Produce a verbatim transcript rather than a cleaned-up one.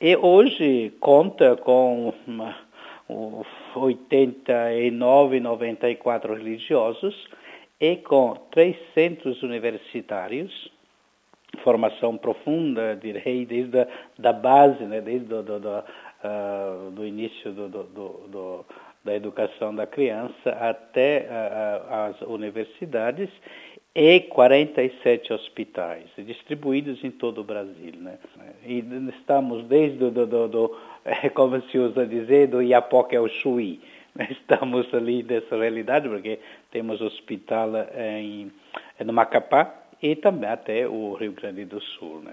E hoje conta com uma, oitenta e nove, noventa e quatro religiosos e com trezentos universitários, formação profunda, direi, desde a da base, né, desde do, do, do, uh, do início do, do, do, da educação da criança até uh, as universidades, e quarenta e sete hospitais, distribuídos em todo o Brasil, né? E estamos desde, do, do, do, como se usa dizer, do Iapoque ao Chuí. Estamos ali nessa realidade, porque temos hospital em, no Macapá e também até o Rio Grande do Sul, né?